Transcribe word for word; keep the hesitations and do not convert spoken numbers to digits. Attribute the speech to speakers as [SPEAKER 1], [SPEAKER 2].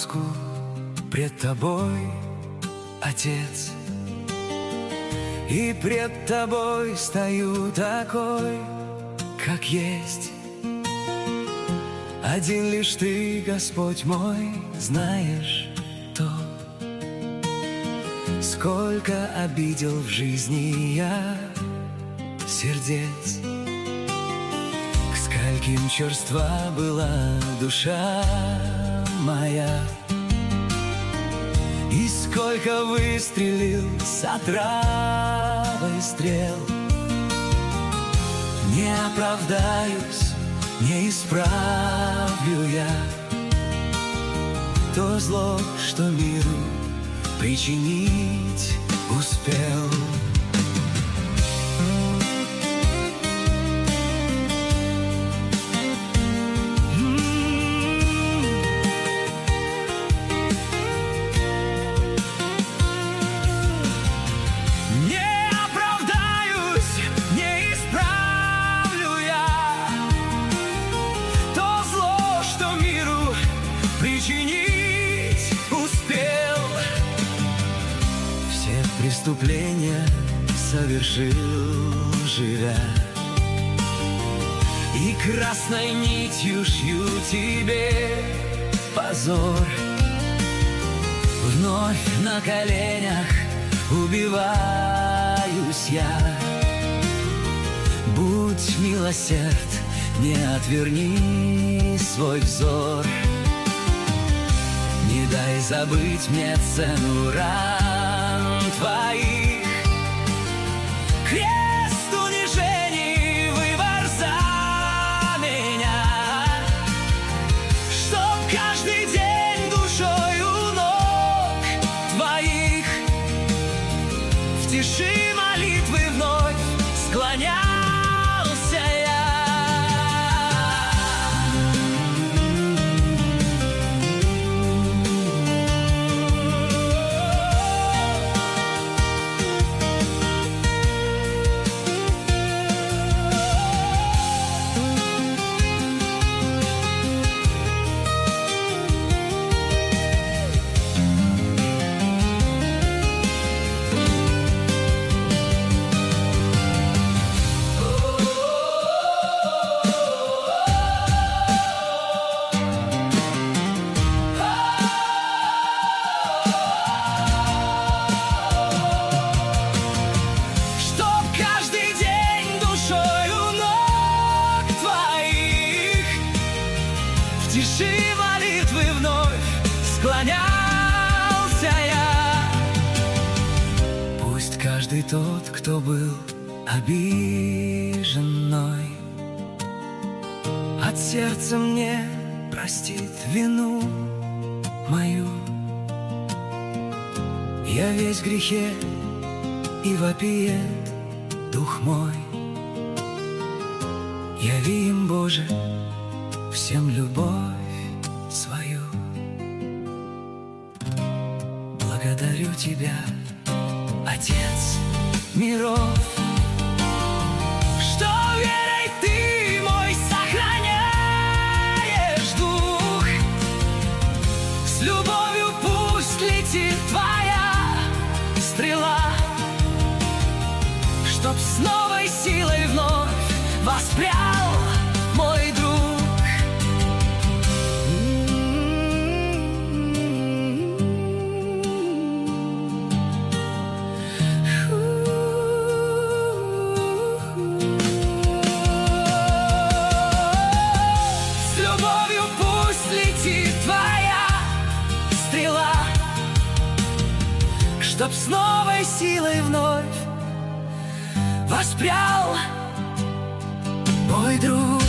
[SPEAKER 1] маску пред тобой, Отец, и пред тобой стою такой, как есть. Один лишь ты, Господь мой, знаешь то, сколько обидел в жизни я сердец, к скольким черства была душа моя, и сколько выстрелил с отравой стрел. Не оправдаюсь, не исправлю я то зло, что миру причинить успел. Причинить успел. Все преступления совершил, живя, и красной нитью шью тебе позор. Вновь на коленях убиваюсь я. Будь милосерд, не отверни свой взор. Не дай забыть мне цену ран твоих. Крест унижений, выбор за меня, чтоб каждый день душой у ног твоих в тиши молитвы вновь склонялся я. В тиши молитвы вновь склонялся я. Пусть каждый тот, кто был обижен мной, от сердца мне простит вину мою. Я весь в грехе, и вопиет дух мой. Яви им, Боже, всем любовь свою. Благодарю Тебя, Отец миров, что верой Ты мой сохраняешь дух. С любовью пусть летит Твоя стрела, чтоб с новой силой вновь воспрял мой друг. С любовью пусть летит Твоя стрела, чтоб с новой силой вновь воспрял мой друг.